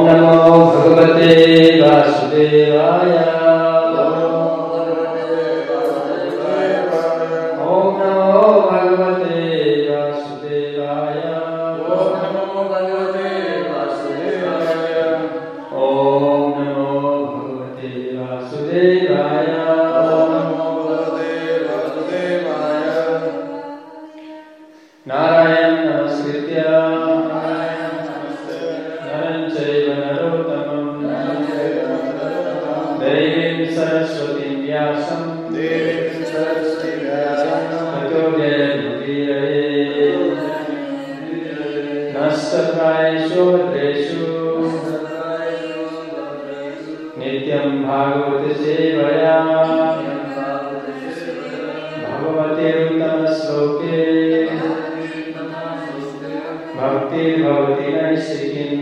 नमो भगवते वासुदेवाय। ओम नमो भगवते वासुदेवाय। ओम नमो भगवते वासुदेवाय। ओम नमो भगवते वासुदेवाय। ओम नमो भगवते वासुदेवाय। नारायण नमस्कृत्य नरं चैव नरोत्तमं देवीं सरस्वतीं व्यासं ततो जयमुदीरये। नस्तप्रायेषु भद्रेषु नित्यं भागवत सेवया भगवतेरुत्तमश्लोके भक्तिर्भवति नैष्ठिकीम्।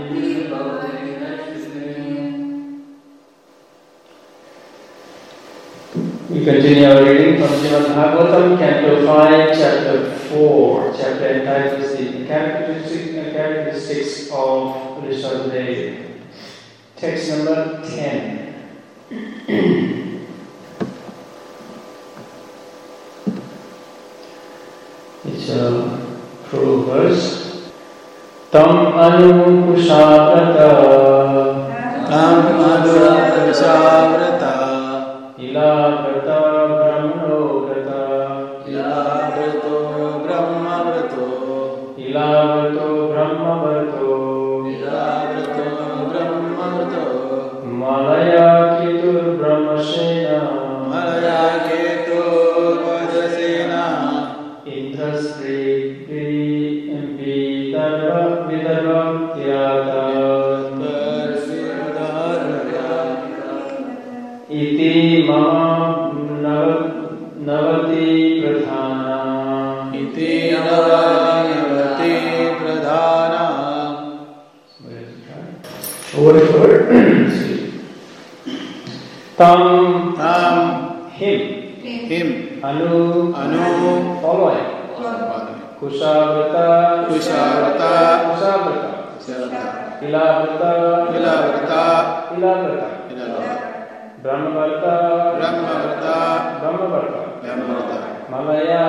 We continue our reading from Srimad Bhagavatam, Canto 5, Chapter 4, chapter entitled The Characteristics of Rishabhadeva. Text number 10. It's a full verse. Tam anu kushavrata ilavrata brahmano vrata ilavrto brahmavrato ilavrto brahmavrato malaya ketur brahmasena indrasri vidarbha tyata iti mama navati pradhana. Word for word. Tam him anu following kushavrata ilavrata brahmavarta malaya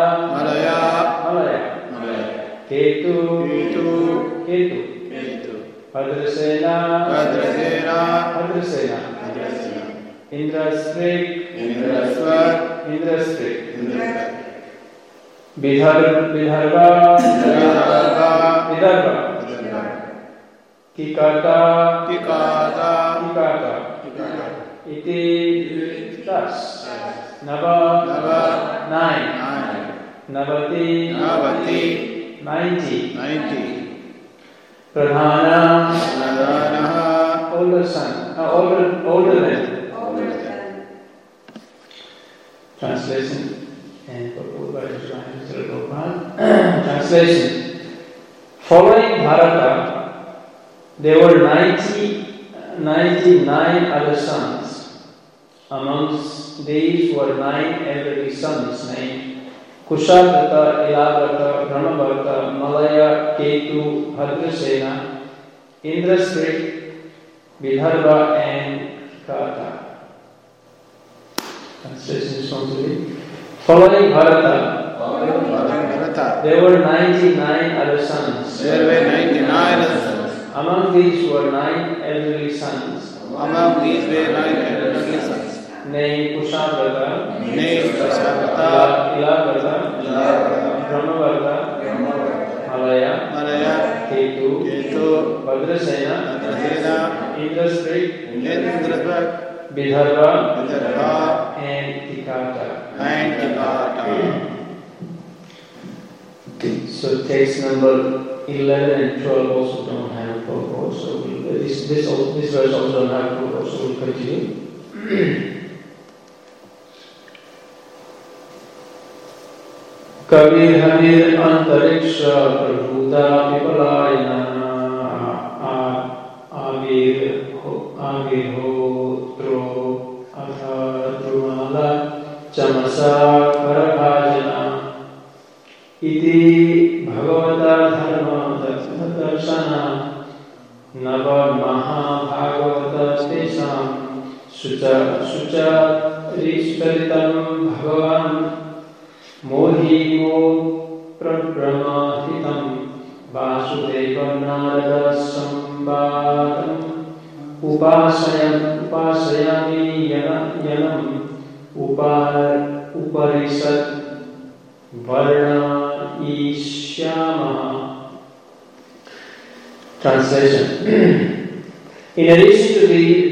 ketu Bhadrasena Indrastrik Vidarbha Kikata Iti thus Nava 9 Navati 90 Pradhana older son, older than. Translation and proposed by Sri Prabhupada. Translation. Following Bharata, there were 99 other sons. Amongst these were 9 elderly sons named Kushavrata, Ilavrata, Brahmavarta, Malaya, Ketu, Bhadrasena, Indrastrik, Vidarbha, and Kata. Translation responsibly. Following Bharata, there were 99 other sons. Among these were 9 elderly sons. Named Kushavrata, Ilavrata, Brahmavarta, Malaya, Ketu, Bhadrasena, Indrastrik, Vidarbha, and Tikata. So text number 11 and 12 also don't have purport. So this verse also don't have purport. So we'll continue. Kabir Hamir Antariksha Prabhuda Pipalayana Avirhotro Atha Drumala Chamasa Karabhajana Iti Bhagavata Dharma Darshana Nava महाभागवत तेषां सुचरितं भगवान् मोहिमो प्रब्रह्महितं Vasudev Narad संवादम् उपासयामि यनम् उपरिषत् वर्णयिष्यामः. Translation. In addition to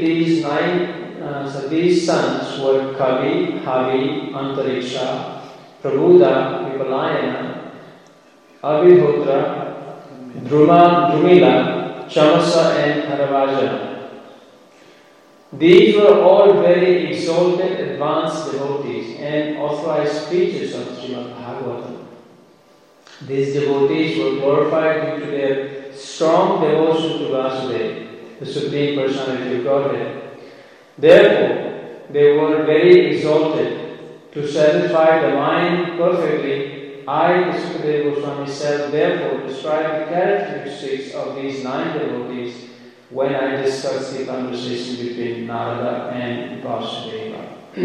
these sons were Kavi, Havi, Antariksha, Prabhuda, Vipalayana, Abhihotra, Drumila, Chamasa and Caravaja. These were all very exalted, advanced devotees and authorized preachers of Srimad Bhagavatam. These devotees were glorified due to their strong devotion to Vasudeva, the Supreme Personality of Godhead. Therefore, they were very exalted. To satisfy the mind perfectly, I, Sukadeva Goswami, shall therefore describe the characteristics of these 9 devotees when I discuss the conversation between Narada and Vasudeva.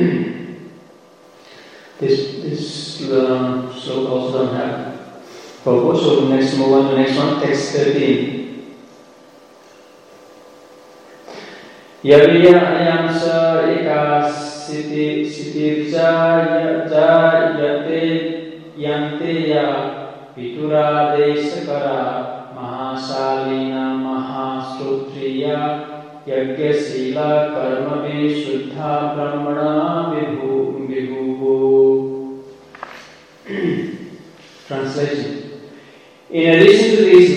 This sloka also don't have purpose, so next move on to the next one, text 13. Yaviya ayamsa ekasitirja yante ya pitura desakara mahasalina mahasrutriya yagyasila karmavi shuddha brahmana vibhu. Translation. In addition to these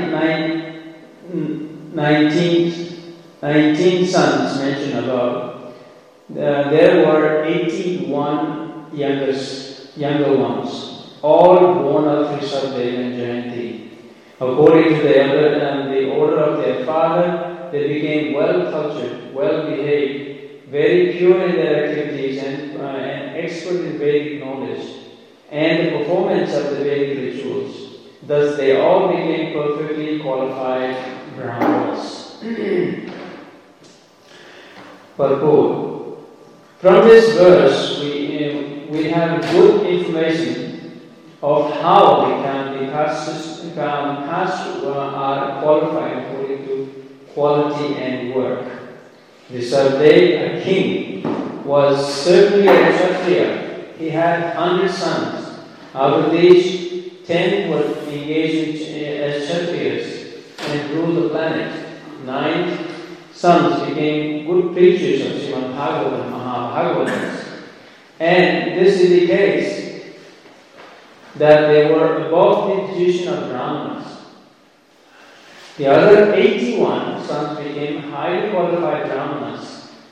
19 sons mentioned above, there were 81 younger ones, all born of Rishabdev and Jayanti. According to the order of their father, they became well-cultured, well-behaved, very pure in their activities and expert in Vedic knowledge and the performance of the Vedic rituals. Thus, they all became perfectly qualified Brahmanas. Purport. From this verse, we have good information of how the castes are qualified according to quality and work. Rishabdev, a king, was certainly a Kshatriya. He had 100 sons. Out of these, 10 were engaged as Kshatriyas and ruled the planet. 9 sons became good preachers of Srimad Bhagavatam, Mahabhagavats. And this indicates that they were above the position of Brahmanas. The other 81 sons became highly qualified Brahmanas.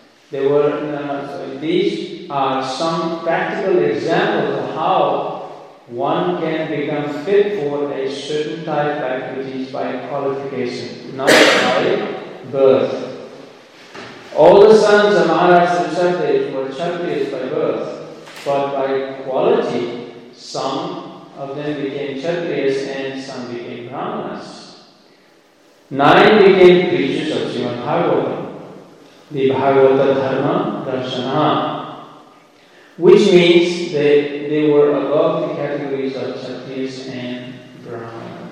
These are some practical examples of how one can become fit for a certain type of activities by qualification, not by birth. All the sons of Maharaj Rishabdev were Kshatriyas by birth, but by quality, some of them became Kshatriyas and some became Brahmanas. 9 became preachers of Srimad Bhagavatam, the Bhagavata Dharma Darshana, which means they were above the categories of Kshatriyas and Brahmanas.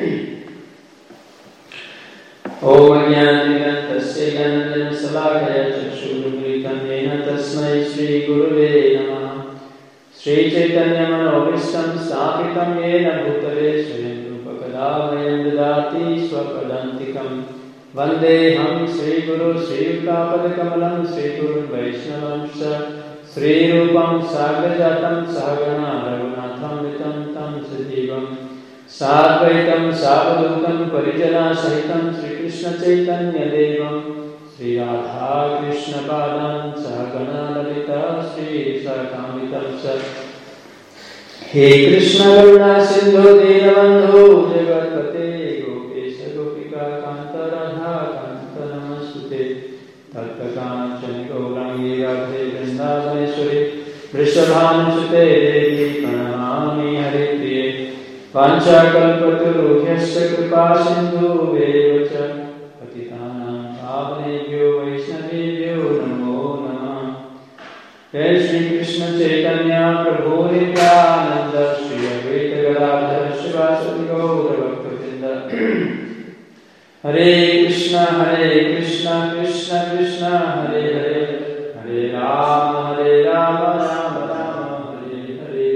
Om Ajnanatasya Gyananjana Salakaya Chakshurumritam Yena Tasmai Shri Gurave Namaha. Shri Chaitanya Manovistam Sthapitam Yena Bhutale Swayan Rupakadavayam Dadati Swapadantikam Vandeham Shri Guru Shri Yuktapad-kamalam Shri Guru Vaishnavam Shri Rupam Sagrajatam Sahagana Raghunatham Vitam Tam Sajivam Sadvaitam Savadutam Parijana Sahitam Shri Krishna Chaitanya Devam Shri Radha Krishna Padam Sahagana Lalita Shri Sakamitam Sat. He Krishna Karuna Sindhu Dinabandhu Jagatpate Gopesha Gopika Kanta Radha Kanta Namastute Tattvakanchani Gaurangi Radhe Vrindavameshwari Vrishabhanuchute Devi Pranamami Hare Priye Vanchakalpatarubhyascha Kripa Sindhu Vevacha Patitanam Bhavanebhyo Vaishnavebhyo Namo Namah. Jai Shri Krishna Chaitanya Prabhu Nityananda Shri Advaita Gadadhar Shivasati Gaura Bhaktivinoda Hare Krishna Krishna Krishna Hare Hare Hare Rama Rama Rama Hare Hare.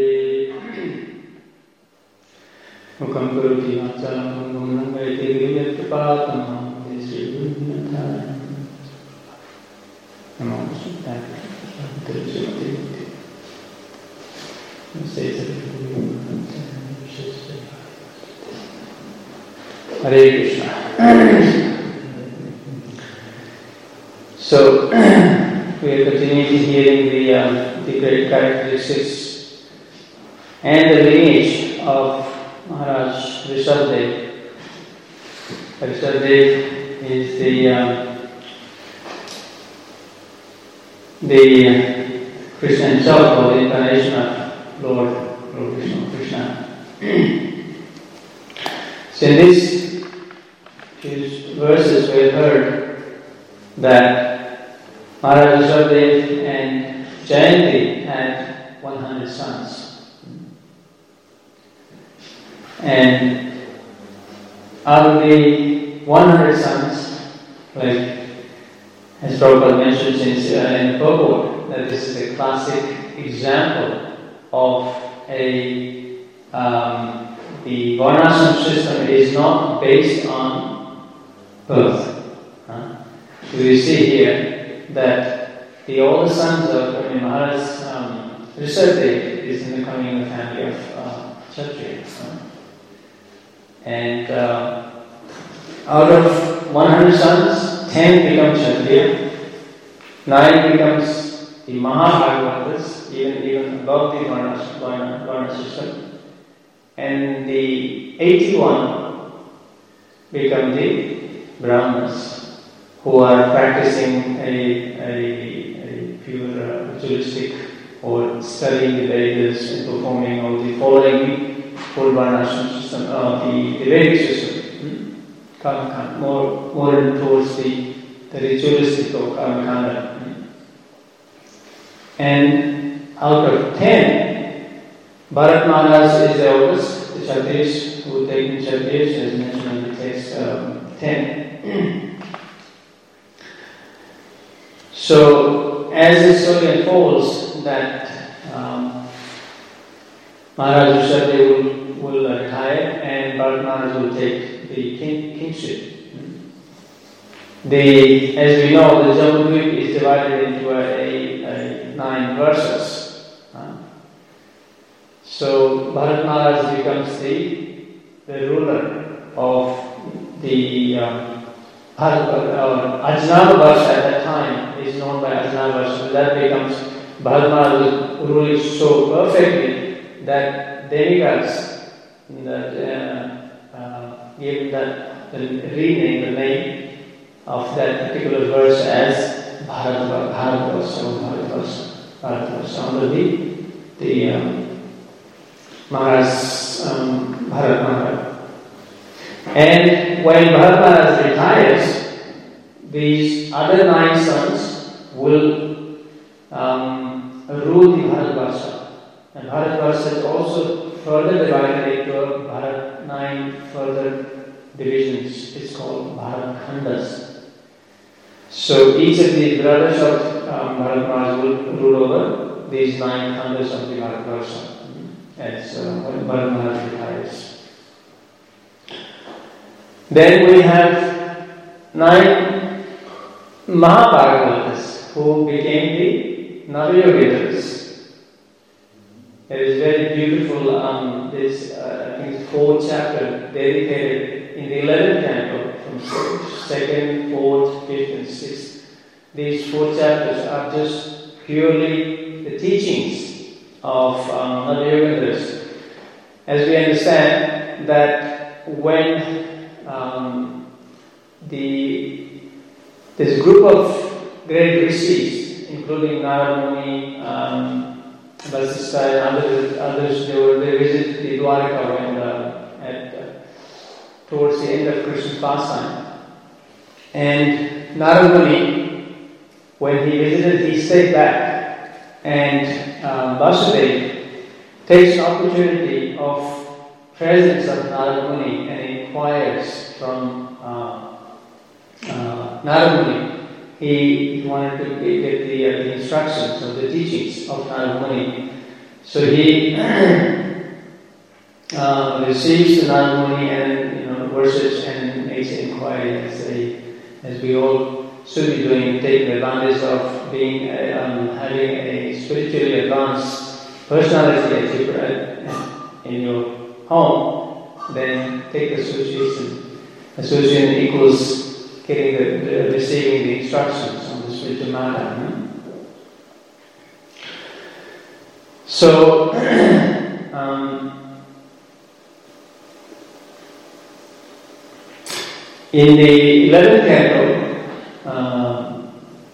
Mukam karoti vachalam mangam gaiti grimyat kripatam Sri Guru Namo Hare Krishna. So, we are continuing hearing the great characteristics and the lineage of Maharaj Rishabhdev. Rishabhdev is the Krishna himself, or the incarnation of Lord Krishna. So in these few verses we have heard that Maharaj Rishabhdev and Jayanti had 100 sons. And out of the 100 sons, like as Prabhupada mentioned in the purport, that this is a classic example of the Varnashram system is not based on birth. We see here that the older sons of Maharaj Rishabhdev is in the coming in the family of Kshatriya. And out of 100 sons, 10 become Kshatriya, 9 becomes the Mahabhagavatas, even above the Varna system, and the 81 become the Brahmanas, who are practicing a pure ritualistic or studying the Vedas and performing all the following full Varnashram system, the Vedic system, Karmakanda, more towards the ritualistic or Karmakanda. And out of 10, Bharat Maharaj is the oldest, the Kshatriyas who take in Kshatriyas, as mentioned in the text 10. So, as the story unfolds, that Maharaj Rishabhdev will retire and Bharat Maharaj will take the kingship. As we know, the Jambudvip is divided into 9 verses. So Bharat Maharaj becomes the ruler of the Ajnava Varsha at that time is known by Ajnava Varsha. So that becomes Bharat Maharaj ruling so perfectly that demigods gave that rename the name of that particular verse as Bharatvarsha under the Maharaj Bharat Maharaj. And when Bharat Maharaj retires, these other 9 sons will rule the Bharatvarsha. And Bharatvarsha is also further divided into 9 further divisions. It's called Bharat-khandas. So each of the brothers of Bharat Maharaj will rule over these 9 khandas of the Bharatvarsha as Bharat Maharaj retires. Then we have 9 Mahabhagavatas who became the Navayogitas. It is very beautiful, this I think it's 4th chapter dedicated in the 11th canto from 2nd, 4th, 5th and 6th. These 4 chapters are just purely the teachings of Navayogitas. As we understand that when this group of great rishis, including Narada Muni, Vasistha and others, they visited the Dwarka when towards the end of Krishna's pastime. And Narada Muni, when he visited, he stayed back, and Vasudeva takes an opportunity of presence of Narada Muni and inquires from Narada Muni. He wanted to get the instructions or the teachings of Narada Muni. So he receives the Narada Muni and worships and makes an inquiry, as we all should be doing, taking advantage of being having a spiritually advanced personality in your home. Then take association. Association equals getting receiving the instructions on the spiritual matter. So, in the 11th canto,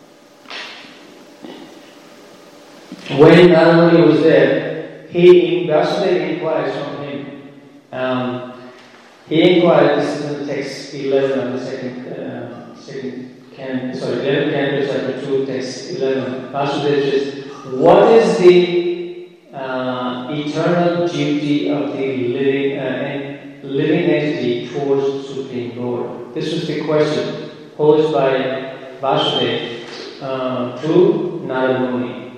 when Narada Muni was there, Vasudeva inquires from him. He inquired, this is in the text 11 of the 11th canto, chapter 2, text 11. Vasudeva says, what is the eternal duty of the living entity towards the Supreme Lord? This was the question posed by Vasudeva to Narada Muni.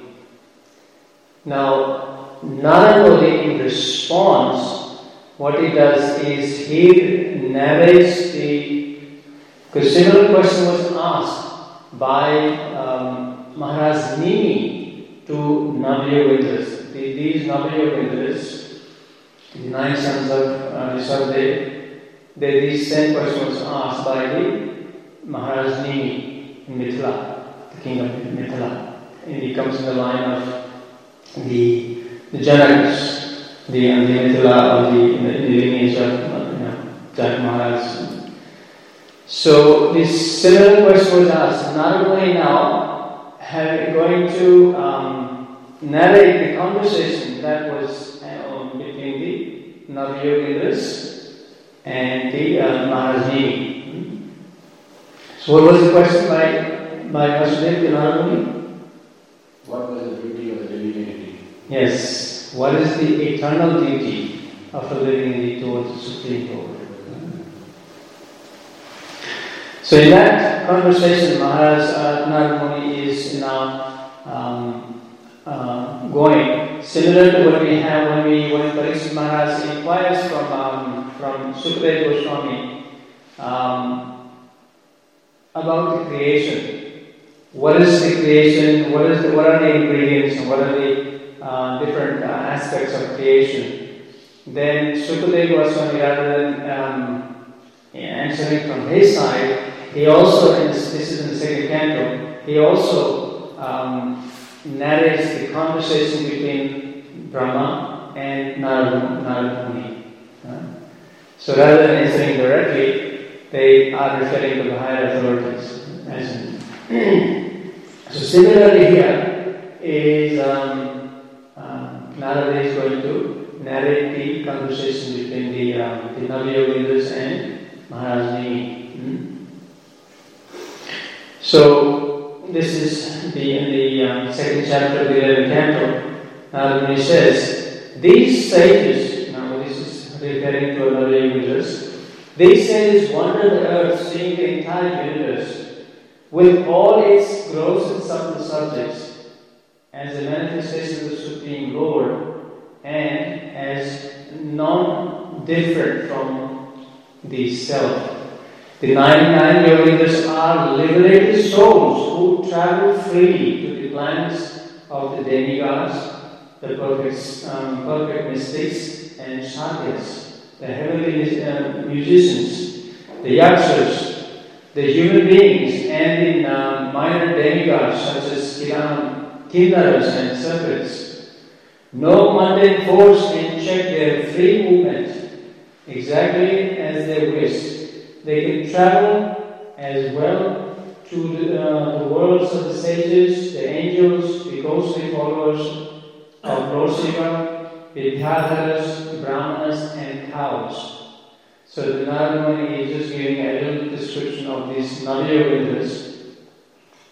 Now, Narada Muni, in response, what he does is he narrates because similar question was asked by Maharaj Nimi to Navayogendras. These Navayogendras, the 9 sons of Rishabhadeva, these same questions were asked by the Maharaj Nimi in Mithila, the king of Mithila. And he comes in the line of the Janakas, the Mithila of the lineage of Janak Maharaj. So this similar question was asked. Narada Muni now going to narrate the conversation that was between the Navayogendras and the Maharaj Nimi. So what was the question by Vasudeva to Narada Muni? What was the duty of the living entity? Yes. What is the eternal duty of a living entity towards the Supreme Lord? So in that conversation, Maharaj Narada Muni is now going similar to what we have when Parikshit Maharaj inquires from Sukadeva Goswami about the creation. What is the creation? What are the ingredients? And what are the different aspects of creation? Then Sukadeva Goswami, rather than answering from his side, he also, and this is in the 2nd canto, he also narrates the conversation between Brahma and Narada Muni. So rather than answering directly, they are referring to the higher authorities. So similarly here is Narada is going to narrate the conversation between the Navayogendras and Maharaj Nimi. So this is in the 2nd chapter of the 11th canto. Narada Muni says, these sages, now this is referring to Navayogendras, these sages wander the earth, seeing the entire universe with all its gross and subtle subjects as a manifestation of the Supreme Lord and as non-different from the Self. The 99 Yoginas are liberated souls who travel freely to the planets of the demigods, the perfect mystics and shadyas, the heavenly musicians, the yakshas, the human beings, and the minor demigods such as kinnaras and serpents. No mundane force can check their free movement exactly as they wish. They can travel as well to the worlds of the sages, the angels, the ghostly followers of Lord Shiva, Vidyadharas, Brahmanas, and cows. So the Narada Muni is just giving a little description of these Navayogendras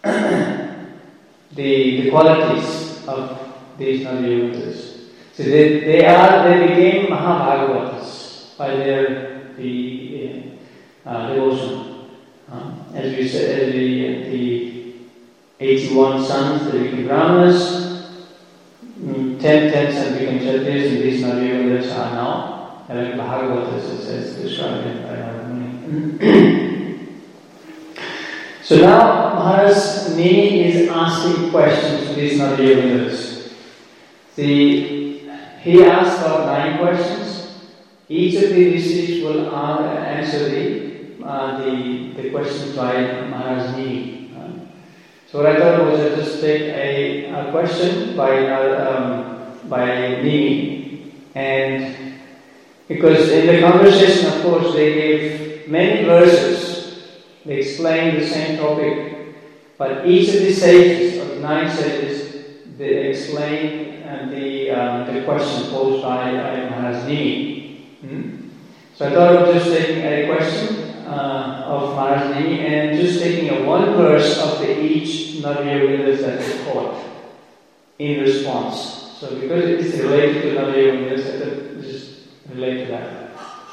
the qualities of these Navyogas. So they became Mahabhagavatas by their devotion. As we said, the 81 sons, they became Brahmanas, 10 sons became Kshatriyas, and these Navyogas are now like Bhagavatas, as described by Narada. So now Maharaj Nimi is asking questions to these Navyogas. He asked about 9 questions. Each of the rishis will answer the questions by Maharaj Nimi. So what I thought was to just take a question by Nimi, and because in the conversation, of course, they gave many verses. They explained the same topic, but each of the sages, of the 9 sages, they explained the question posed by Maharaj Nimi. So I thought of just taking a question of Maharaj Nimi and just taking a one verse of each Navyogas that they taught in response. So because it is related to Navyogas, I thought just relate to that.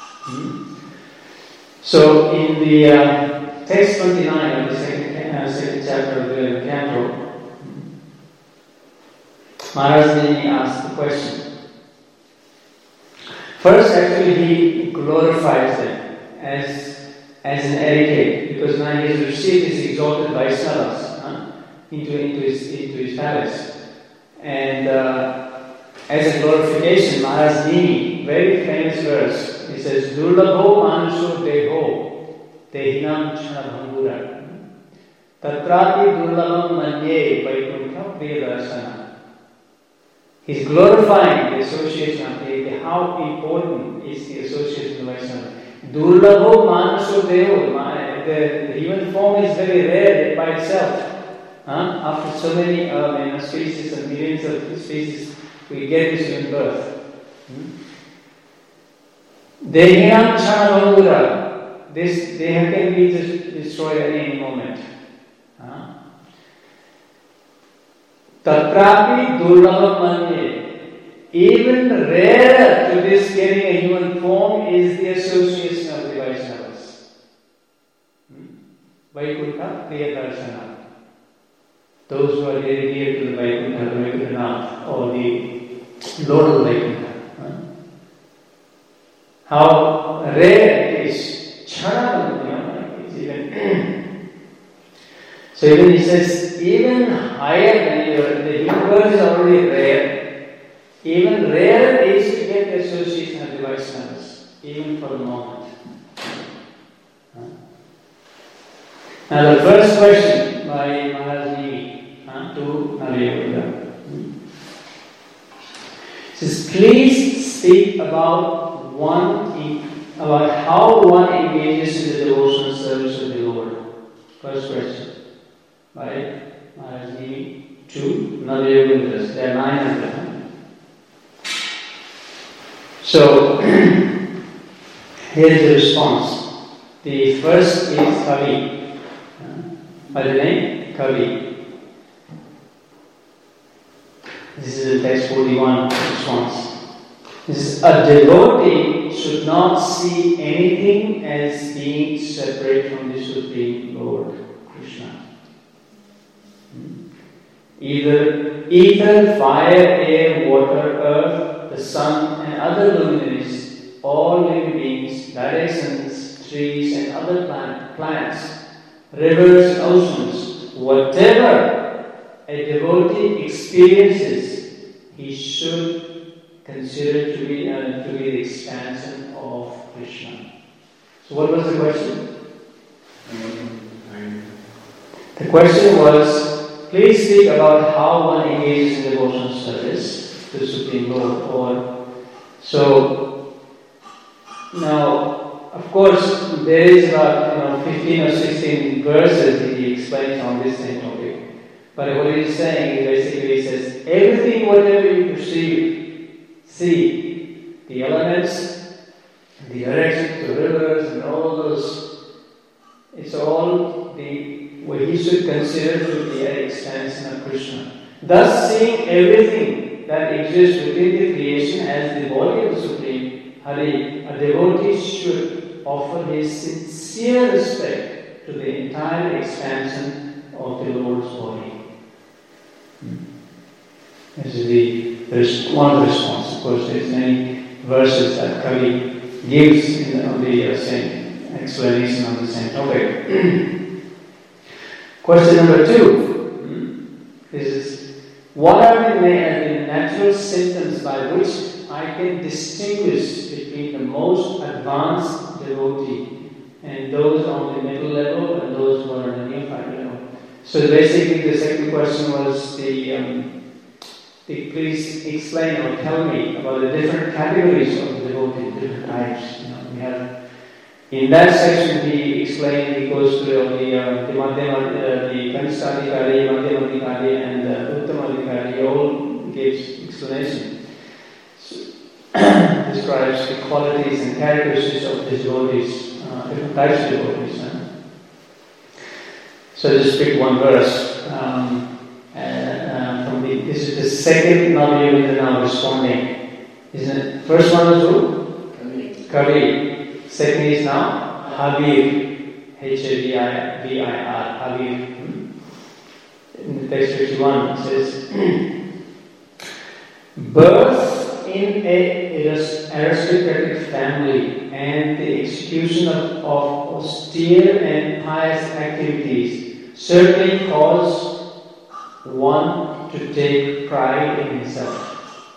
So in the text 29 of the second chapter of the canto, Maharaj Nimi asked the question. First, actually, he glorifies them as an etiquette, because now he has received his exalted Vaishnavas into his palace. And as a glorification, Maharaj Nimi, very famous verse, he says, Durlabho Manusho Deho Dehinam Chanabhangura Tatrapi Durlabham Manye Vaikuntha Priyadarshana. He's glorifying the association of how important is the association of Vaishnava. Durlabho Manusho Deho. The human form is very rare by itself. After so many species and millions of species, we get this human birth. Dehinam Chanabhangura. This deha can be just destroyed at any moment. Tatrapi durlabha manye. Even rarer to this getting a human form is the association of the Vaishnavas. Vaikuntha Priyadarshana. Those who are very near to the Vaikuntha, the Vaikuntha, or the Lord of Vaikuntha. How rare it is. So even he says, even higher than the universe is already rare. Even rarer is to get the association of the Vaishnavas, even for the moment. Now the first question by Maharaj Nimi to Navyoga says, please speak about how one engages in the devotional service of the Lord. First question by Maharaj Nimi to Navyogas. There are 9 of them. So here is the response. The first is Kavi, by the name Kavi. This is the text 41 response. This is, a devotee should not see anything as being separate from the Supreme Lord, Krishna. Either ether, fire, air, water, earth, the sun, and other luminaries, all living beings, directions, trees, and other plants, rivers, and oceans, whatever a devotee experiences, he should consider to be the expansion of Krishna. So what was the question? The question was, please speak about how one engages in devotional service to the Supreme Lord. So now, of course, there is about 15 or 16 verses that he explains on this same topic. But what he's saying is basically, he says, everything, whatever you perceive, see, the elements, the directions, the rivers, and all those, it's all the he should consider to be an expansion of Krishna. Thus, seeing everything that exists within the creation as the body of the Supreme Hari, a devotee should offer his sincere respect to the entire expansion of the Lord's body. This is one response. Of course, there's many verses that Kavi gives on the same explanation on the same topic. Question number 2. This is, what are the natural symptoms by which I can distinguish between the most advanced devotee and those on the middle level and those who are on the neophyte level? So basically the second question was please explain or tell me about the different categories of the devotee, different types. We have in that section he explained, he goes through the Kanishadhikari, Madhyamadhikari and Uttamadhikari. He all gives explanation. Describes the qualities and characteristics of the devotees, different types of devotees. So just pick one verse. This is the second Navayavita now responding. Isn't it? First one was who? Kavi. Second is now Havir. H-A-V-I-R. Havir. In the text 51 it says, birth in an aristocratic family and the execution of austere and pious activities certainly cause one to take pride in himself.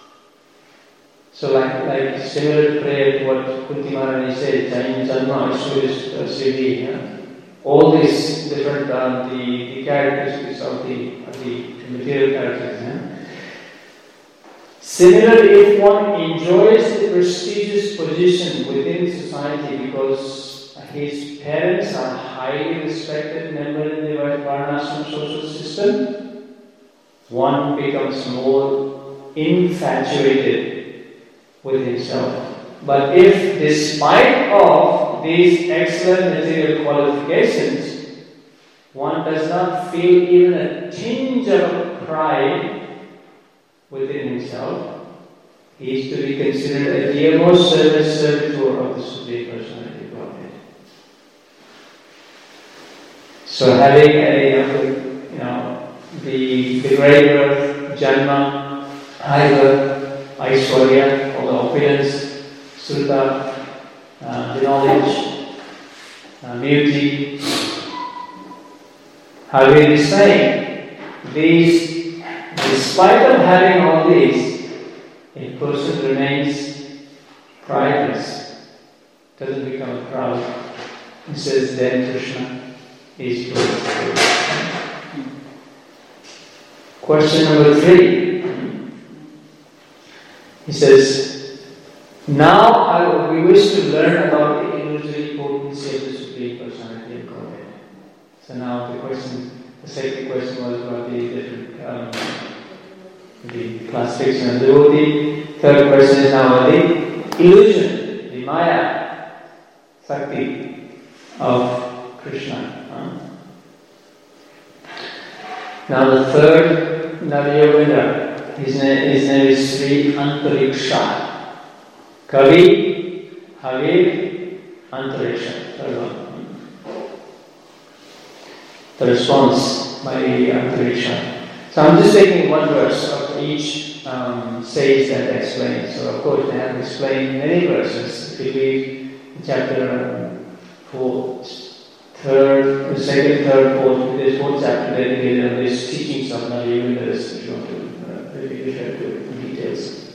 So like similar prayer to what Kunti Maharani said, Jain Janma Ishwarish Siddhi, all these different the characteristics of the material characteristics. Similarly, if one enjoys the prestigious position within society because his parents are highly respected members in the Varnashram social system, one becomes more infatuated with himself. But if, despite of these excellent material qualifications, one does not feel even a tinge of pride within himself, he is to be considered a dearmost servitor of the Supreme Personality of Godhead. So having the great birth, Janma, high birth, Aishwarya, all the opulence, Sruta, the knowledge, beauty. Having is saying, these, despite of having all these, a person remains prideless, doesn't become proud. He says, then Krishna is good. Question number 3. He says, now we wish to learn about the illusory potency of the Supreme Personality of Godhead. So now the second question was about the different the classification of devotee. Third question is now about the illusion, the Maya, Sakti of Krishna. Now the third Navayavita, his name is Sri Antariksha. Kavi, Havir, Antariksha. Third one. The response by Antariksha. So I'm just taking one verse of each sage that explains. So of course they have explained many verses. If you read chapter 4, second, third, fourth, there's 4th chapter dedicated on these teachings of Navayavita, if you want to refer to it in details.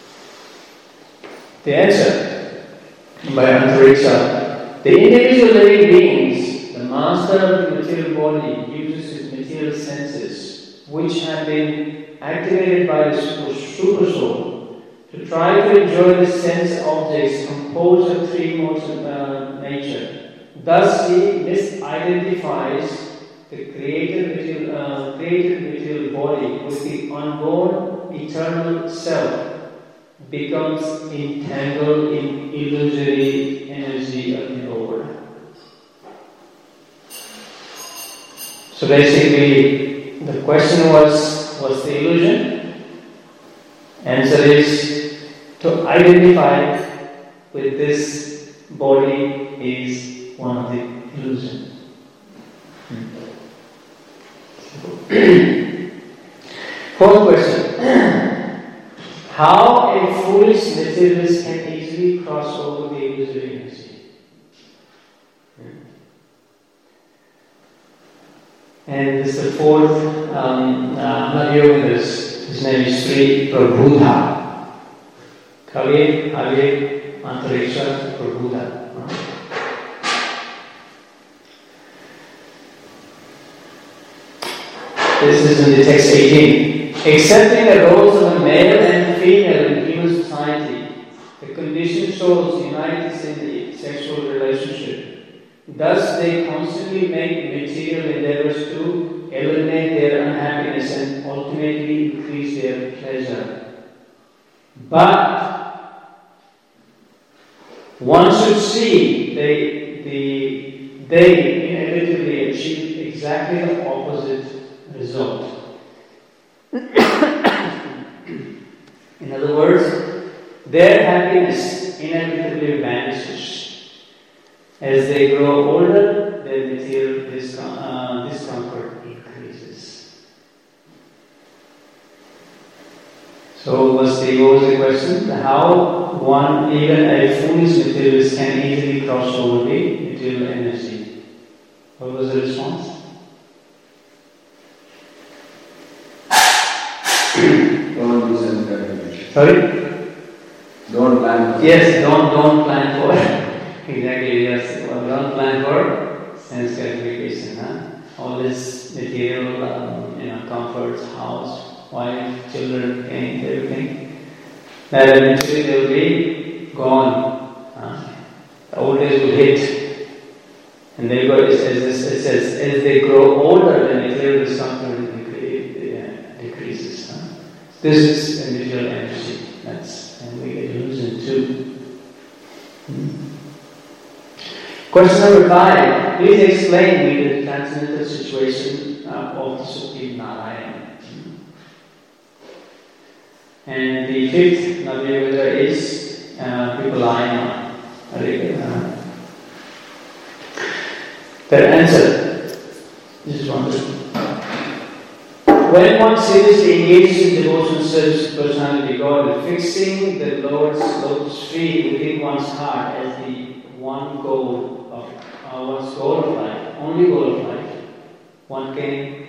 The answer by Antariksha. The individual living beings, the master of the material body, uses his material senses, which have been activated by the super soul, to try to enjoy the sense objects composed of 3 modes of nature. Thus he misidentifies the created material body with the unborn eternal self, becomes entangled in illusory energy of the Lord. So basically, the question was, what's the illusion? Answer is to identify with this body is one of the illusions. Fourth question. How a foolish materialist can easily cross over the illusory energy? And this is the fourth Navyogas. His name is Sri Prabhuda. Kali, Adi, Antariksha, Prabhuda. This is in the text 18. Accepting the roles of a male and female in human society, the conditioned souls unite in the sexual relationship. Thus, they constantly make material endeavors to eliminate their unhappiness and ultimately increase their pleasure. But one should see they inevitably achieve exactly the opposite result. In other words, their happiness inevitably vanishes. As they grow older, their material discomfort increases. So what was the question? How one, even a foolish materialist, can easily cross over the material energy? What was the response? Don't do sense gratification. Sorry? Don't plan for Yes, don't plan for exactly, yes. Well, don't plan for sense gratification. All this material, comforts, house, wife, children, everything. That eventually they will be gone. The old age will hit. And they go, it says, as they grow older, the material discomfort decreases. This is a material energy. And we get illusion too. Question number 5. Please explain me the transcendental situation of the Supreme Narayan. And the 5th Navyoga is Vipalayana. Their answer is wonderful. When one seriously engages in devotional service to personality God, fixing the Lord's lotus feet within one's heart as the one goal of one's goal of life, only goal of life, one can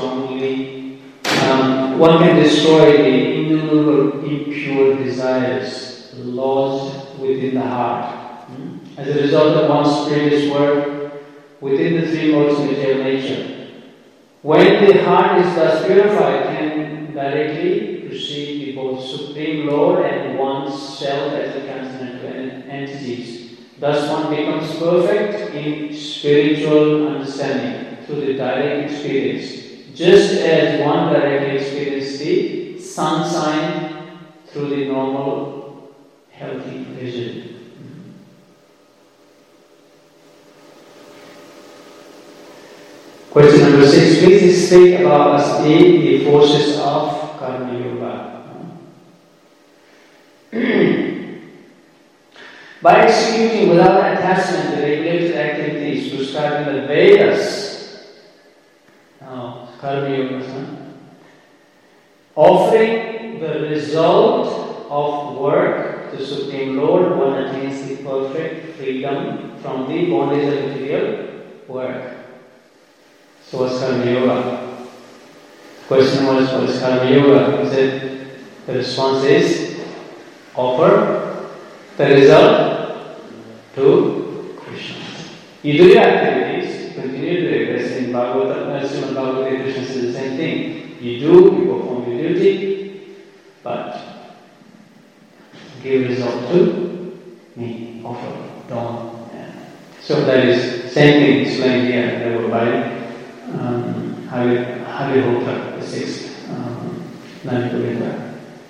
destroy the innumerable impure desires lodged within the heart. As a result of one's previous work within the 3 modes of material nature. When the heart is thus purified, can directly perceive the both Supreme Lord and one's self as the transcendental entities. Thus one becomes perfect in spiritual understanding through the direct experience, just as one directly experiences the sunshine through the normal, healthy vision. Question number 6. Please speak about us the forces of Karma Yoga. By executing without attachment the regulated activities prescribed in the Vedas, Karma Yoga, offering the result of work to Supreme Lord, one attains the perfect freedom from the bondage of material work. So what's Karma Yoga? The question was, what is Karma Yoga? He said, the response is, offer the result to Krishna. You do your activities, continue to do it. As in Srimad Bhagavatam, Krishna says the same thing. You perform your duty, but give result to me, offer, don't. So that is same thing explained here by Harihotra, the 6th Navyoga.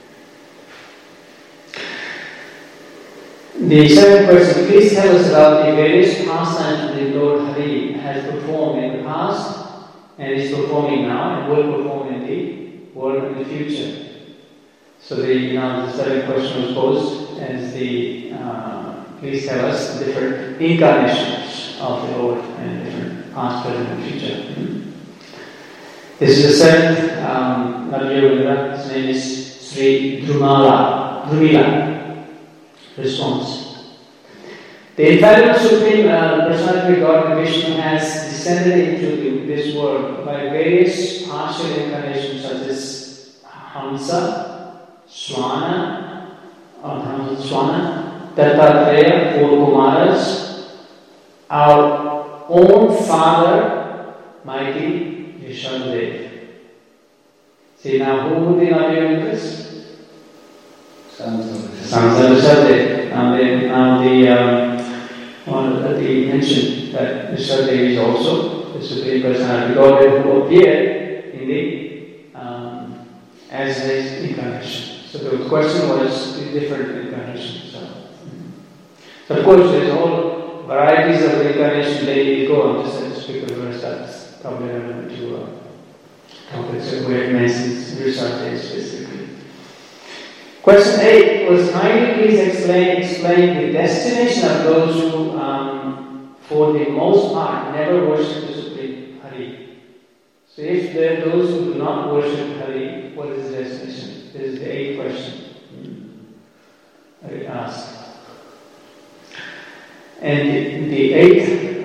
The 7th question, please tell us about the various pastimes that the Lord Hari has performed in the past and is performing now and will perform in the world in the future. So the third question was posed as please tell us the different incarnations of the Lord and different past, present, and future. This is the seventh Navyoga. His name is Sri Drumila. Response. The infallible Supreme Personality of God, Vishnu, has descended into this world by various partial incarnations such as Hamsa, Swana, Dattatreya, 4 Kumaras, our own father, mighty Vishnudev. See now, who would be Navyogas? Sons of Vishnudev. Now they mentioned that Vishnudev is also the Supreme Personality of God who appeared in the as his incarnation. So the question was the different incarnations. So of course there's all varieties of incarnation daily go on. Just to speak of the verse, that's probably relevant to topics of where it mentions Vishnudev specifically. Question 8 was, kindly please explain the destination of those who, for the most part, never worship the Supreme Hari. So if there are those who do not worship Hari, what is the destination? This is the 8th question I asked. And the 8th,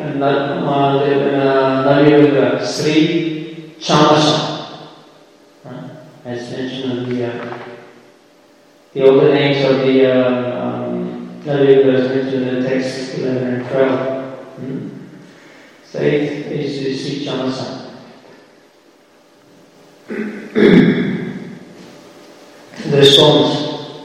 Navyoga, Sri Chamasha, as mentioned in the older names of the Navyogas mentioned in the text 11 and 12. So 8th is Sri Chamasha. The response.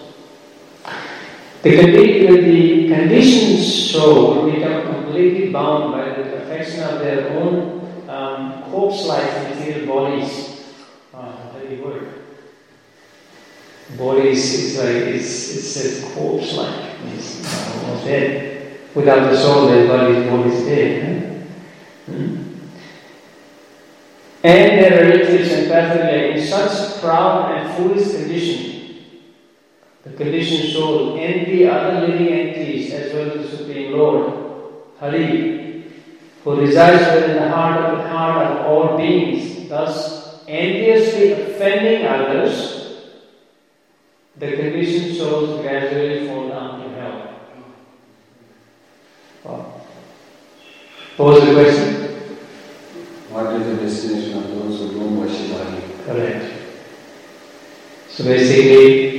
The conditioned soul will become completely bound by the perfection of their own corpse-like material bodies. Very word. Bodies it says corpse-like. It's almost dead. Without the soul, their body is dead. And their relatives and pathway in such proud and foolish condition. The conditioned soul envy other living entities as well as the Supreme Lord, Hari, who resides within the heart of all beings, thus enviously offending others. The conditioned souls gradually fall down to hell. Wow. What was the question? What is the destination of those who don't worship Hari? Correct. So basically,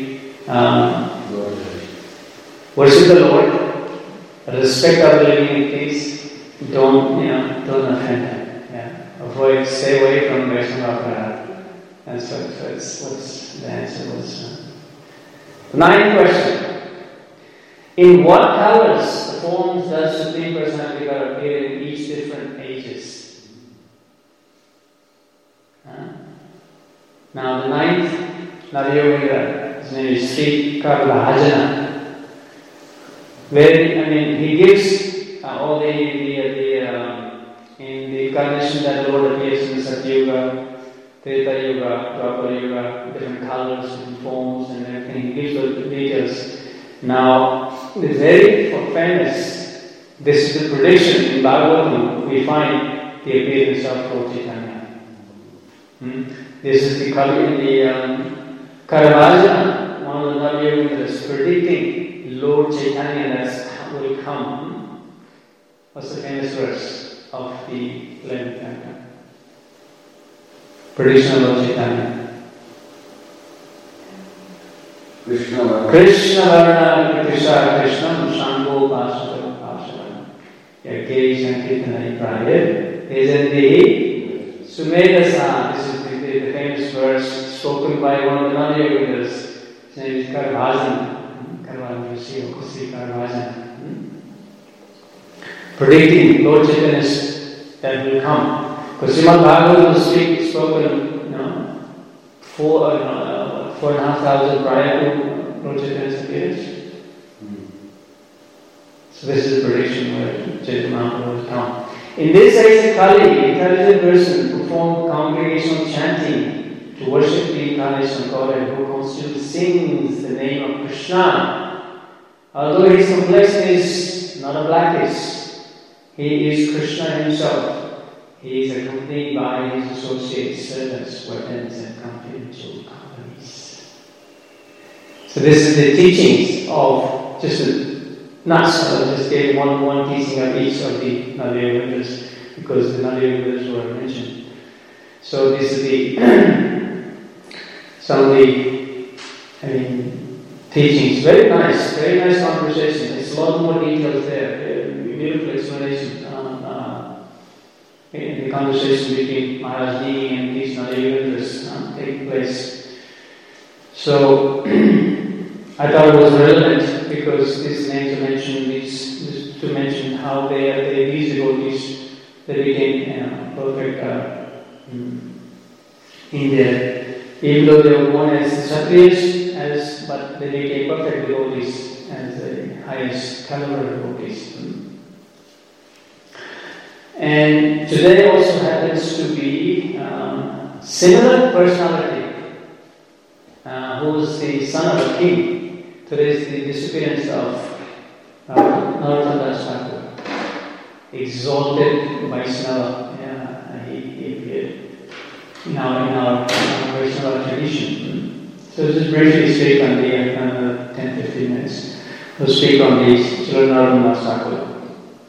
worship the Lord, respect other living entities, don't offend them. Stay away from Vaishnava. And so it's what's the answer was. The 9th question. In what colors the forms does Supreme Personality God appear in each different ages? Now the 9th Navyoga, his name is Sri Karlahajana. Where he gives all in the incarnation that the Lord appears in Satyuga, Treta Yuga, Dwapara Yuga, different colors and forms and everything. He gives those details. Now, the very famous, this is the prediction in Bhagavatam, we find the appearance of Lord Chaitanya. This is the Karavajana, one of the Navyogas predicting Lord Chaitanya that will come. What's the famous verse of the 11th canto? Prediction of Lord Chaitanya. Krishna Varna Krishna Krishnam Shambho Pasha Pasha. Yake Sankirtana Prayat is in the Sumedasa. This is the famous verse spoken by one of the Navyogas. His name is Karavajana. Karavajana, you see, Kusi Karavajana. Predicting Lord Chaitanya's that will come. Because Srimad Bhagavatam was spoken, 4,500 prior to Lord Chaitanya's appearance. So this is the prediction where Chaitanya Mahaprabhu will come. In this age, Kali, intelligent person performed congregational chanting to worship the incarnation Godhead who constantly sings the name of Krishna. Although his complexion is not a blackish, he is Krishna himself. He is accompanied by his associates, servants, weapons, and confidential companies. So this is the teachings of just gave one teaching of each of the Navya Vedas because the Navya Vedas were mentioned. So this is some of the teachings. Very nice conversation. There's a lot more details there. Beautiful explanation in the conversation between Maharaj Ji and these Navya Vedas taking place. So I thought it was relevant because these names are mentioned, to mention how these devotees, they became perfect in their, even though they were born as Kshatriyas, but they became perfect devotees as the highest caliber devotees. And today also happens to be similar personality who is the son of a king. Today is the disappearance of Narottam Das Thakur, exalted Vaishnava. He appeared in our Vaishnava tradition. So just briefly speak on the 10-15 minutes. We'll speak on the Srila Narottam Das Thakur.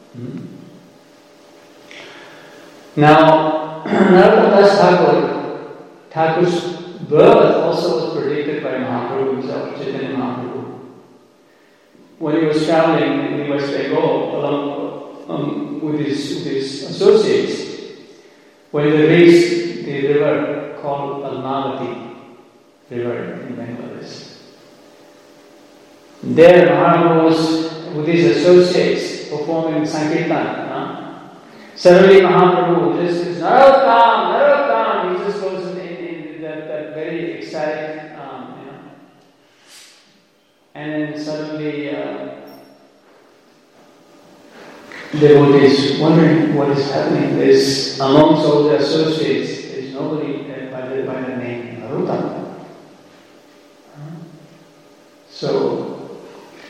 Now, Narottam Das Thakur's birth also was predicted by Mahaprabhu himself, Chaitanya Mahaprabhu. When he was traveling in West Bengal along with his associates, when they reached the river called Padmavati river in Bangladesh, there Mahaprabhu was with his associates performing Sankirtan. Suddenly Mahaprabhu just says, Narottam, he just goes in that very ecstatic, and then suddenly devotees wondering what is happening. There's amongst all the associates, there's nobody by the name Narottam. So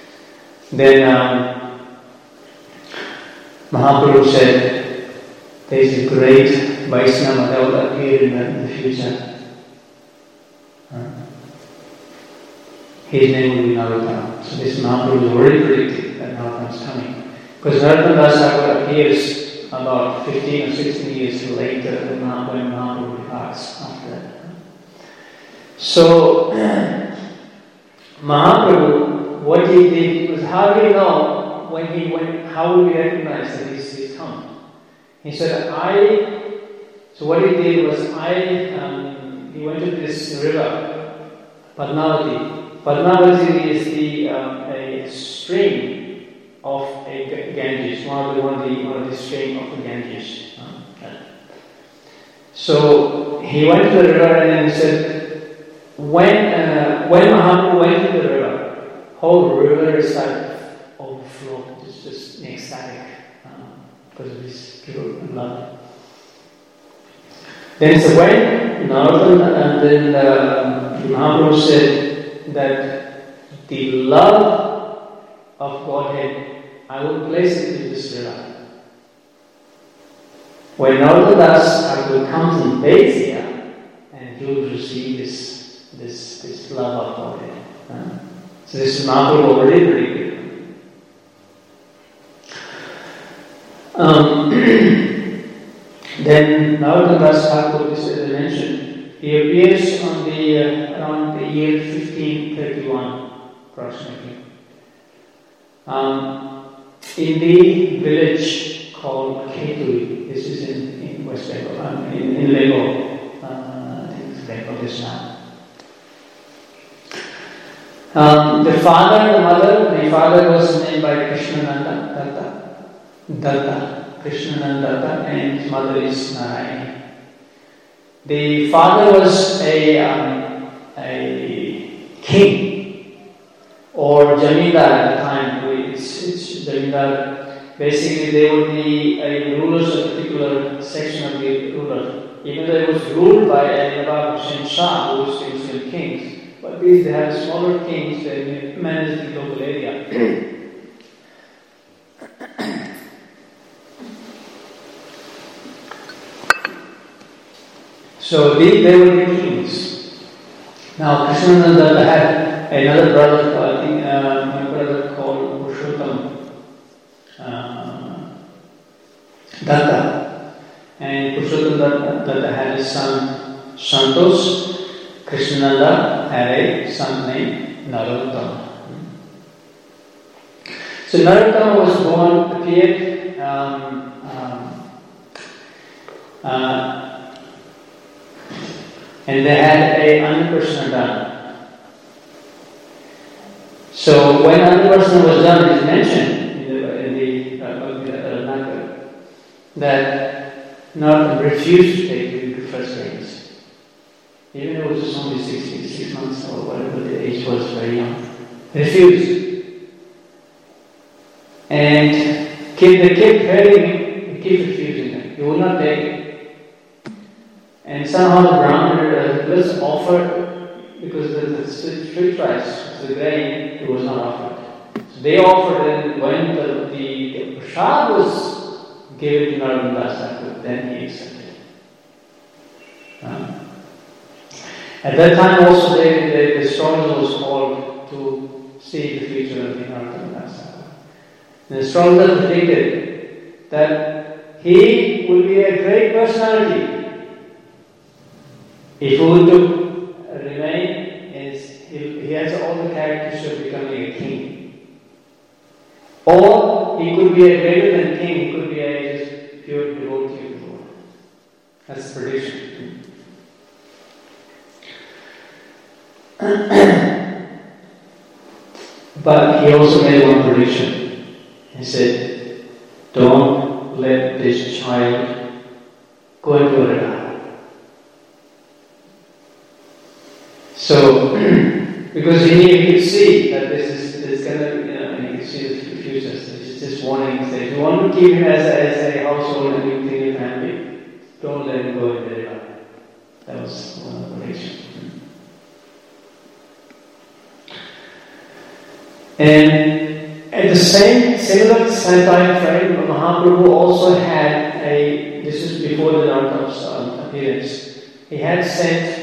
then Mahaprabhu said, there is a great Vaishnava that will appear in the future. His name will be Narottam. So this Mahaprabhu is already predicted that Narottam is coming. Because Narottam Das Thakur appears about 15 or 16 years later than when Mahaprabhu departs after that. So Mahaprabhu, what he did was, how do you know how will we recognize that he's come? He said, so what he did was, he went to this river, Padmavati. Padmavati is a stream of a Ganges, one of the stream of the Ganges. So he went to the river and then he said, when Mahaprabhu went to the river, whole river started overflow. It's just ecstatic because of his pure love. Then so when Narottam and then Mahaprabhu said that the love of Godhead, I will place it in this river. When Narottam Das Thakur comes and bathes here, and he will receive this love of Godhead. So this is Mahaprabhu already predicted. Then Narottam Das Thakur, this is mentioned, he appears on around the year 1531, approximately, in the village called Ketui. This is in West Bengal, in Bengal. I think it's Bangladesh now. The father and the mother, the father was named by Krishnananda Datta, Krishnananda, and his mother is Narayani. The father was a king or jamindar at the time. It's jamindar Basically, they would be rulers of a particular section of the ruler. Even though it was ruled by Nawab Hussain Shah, who was the Muslim kings, but they had smaller kings that managed the local area. So they were the kings. Now Krishnananda had another brother, I think my brother called Purushottam Datta. And Purushottam Datta had a son Santosh. Krishnananda had a son named Narottama. So Narottama was born, appeared and they had a Annaprasana done. So when Annaprasana was done, it is mentioned in the Ratnakara that Narottama refused to take the first rains. Even though it was just only 6 months or whatever the age was, very young. Refused. And they kept hurting him, he kept refusing them. He would not take it. And somehow the Brahmana let's offer, because the street rice, the grain, it was not offered. So they offered, and when the prasad was given to Narottam Das Thakur, then he accepted. At that time also the astrologer was called to see the future of the Narottam Das Thakur. The astrologer predicted that he will be a great personality. If he were to remain, he has all the characteristics of becoming a king. Or he could be a greater than king, he could be a just pure devotee of the Lord. That's the prediction. But he also made one prediction. He said, don't let this child go into a rebellion. So, because he could see that this is going to, he could see the future. So he's just warning, saying, if you want to keep him as a household and you think your family, don't let him go in the river. That was one of the predictions. And at the similar time frame, Mahaprabhu also had this is before the Narottam's appearance, he had sent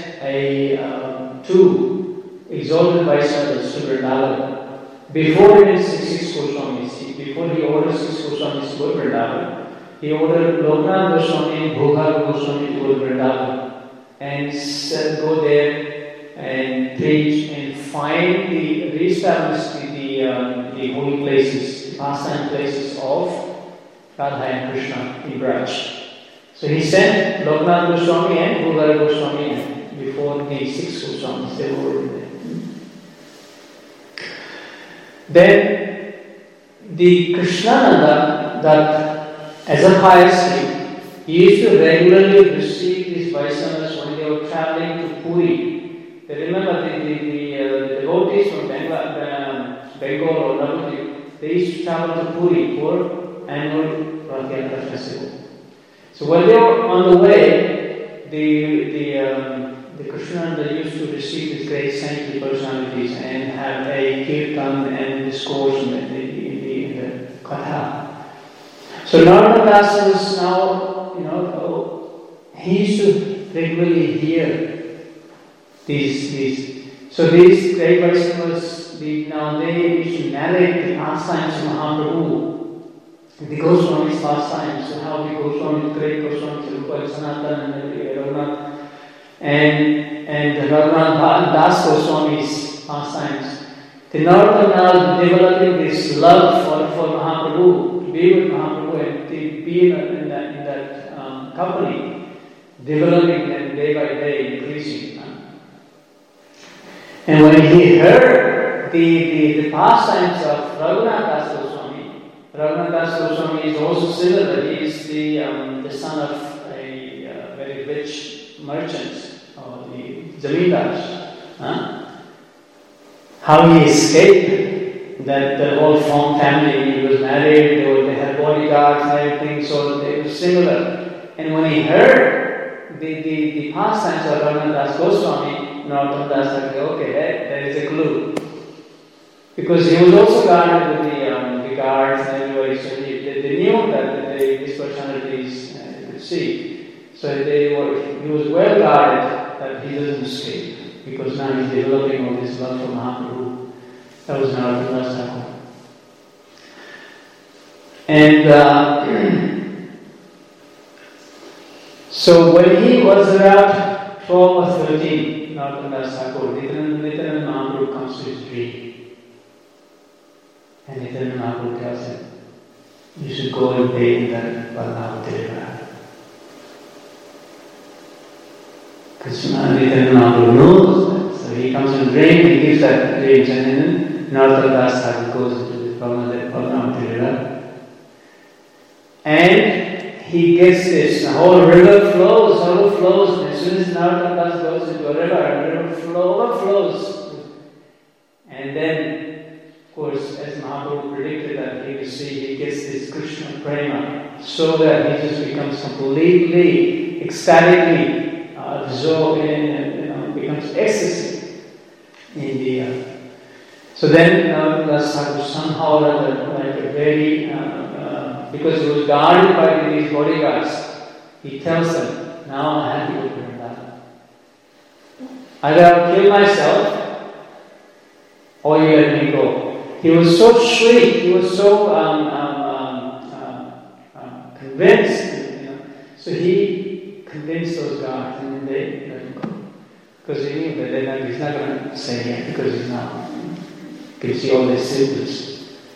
two exalted Vaishnavas to Vrindavan. Before even 6 Goswamis, before he ordered 6 Goswamis to go to Vrindavan, he ordered Loknath Goswami and Bhoga Goswami to go to Vrindavan and go there and preach and reestablish the holy places, the pastime places of Radha and Krishna in Braj. So he sent Loknath Goswami and Bhoga Goswami before the 6 Goswamis, they were already there. Then the Krishnananda, that as a pious king, he used to regularly receive these Vaishnavas when they were traveling to Puri. They remember the devotees from Bengal or Navadvip, they used to travel to Puri for annual Rath Yatra festival. So when they were on the way, the Krishnananda used to receive these great saintly personalities and have a kirtan and discourse in the katha. So Narottam Das was now, he used to regularly hear these. So these great Vaishnavas, now they used to narrate the pastimes of Mahaprabhu, the Goswami's pastimes, so how the Goswami, great Goswami, Rupa, Sanatana, and Raghunath, and the Raghunath Das Goswami's pastimes. The Narottam now developing this love for Mahaprabhu, to be with Mahaprabhu and to be in that company, developing them day by day, increasing. And when he heard the pastimes of Raghunath Das Goswami, Raghunath Das Goswami is also similar. He is the son of a very rich merchant, or the zamindars. How he escaped that whole family, he was married, they had bodyguards and everything, so they were similar. And when he heard the pastimes of Raghunath Das Goswami, Narottam Das said, okay, there is a clue. Because he was also guarded with the guards and everybody, so they knew that these personalities could see. So he was well guarded that he doesn't escape, because now he's developing all this love for Mahaprabhu. That was Narottam Das Thakur. And so when he was around 12 or 13, Narottam Das Thakur, Nityananda Mahaprabhu comes to his dream. And Nityananda Mahaprabhu tells him, you should go and bathe in that Padmavati river. Because Nityananda Mahaprabhu knows that. So he comes in dream, he gives that dream, and then Narottam Das Thakur goes into the Padmavati river. And he gets this, the whole river flows, and as soon as Narottam Das goes into a river overflows. And then, of course, as Mahaprabhu predicted that he gets this Krishna prema, so that he just becomes completely, ecstatically absorbed in, becomes ecstasy in the. So then Narottam Das Thakur somehow or other, like a very, because he was guarded by these bodyguards, he tells them, now I have to go to Vrindavan. Either I'll kill myself, or you let me go. He was so sweet, he was so convinced, so he convinced those guards, and they let him go. Because he knew that he's not going to say it, because he's not, you can see all these symptoms.